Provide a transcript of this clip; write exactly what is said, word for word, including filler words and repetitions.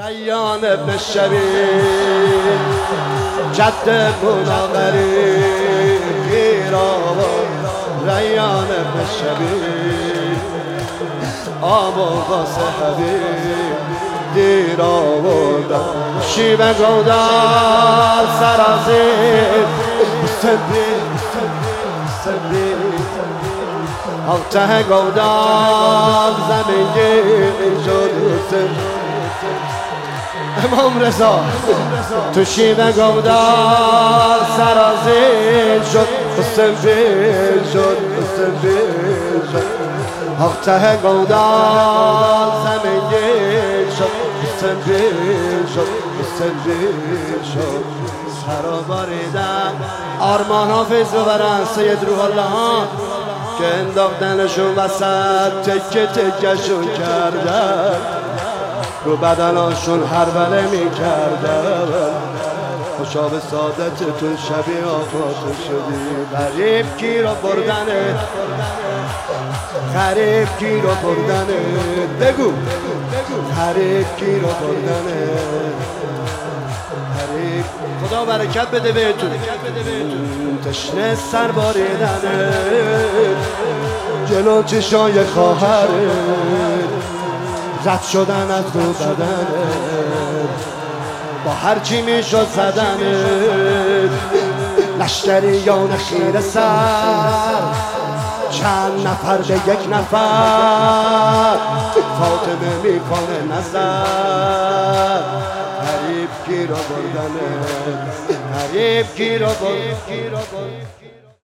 ریان ابن شبیب جد مناقری گیر آورد ریان ابن شبیب آب و غاس حبیب دیر آوردن شیبه گودار سرازیر سبیل سبیل آلته گودار زمین شد امام رضا تو شیبه گودار سرازیر شد سبیل شد سبیل شد آلته گودار زمین شد سبیل شد سبیل شد سرا باریدن آرمان حافظ ببرن سید روح الله که انداختنشون وسط تکه تکهشون کردن رو بدناشون هربله می کردن خوشا به سعادتتون شبیه آقاتون شدی غریب کی رو بردنه غریب کی رو بردنه بگو غریب کی رو بردنه غریب خدا برکت بده بهتون تشنه سر باریدنه جلو چشای خواهره رد شدن از رو بدنه با هرچی میشد زدنه لشکریان خیره سر چند نفر به یک نفر فاطمه میکنه نظر غریب کی را بردنه غریب کی را بردنه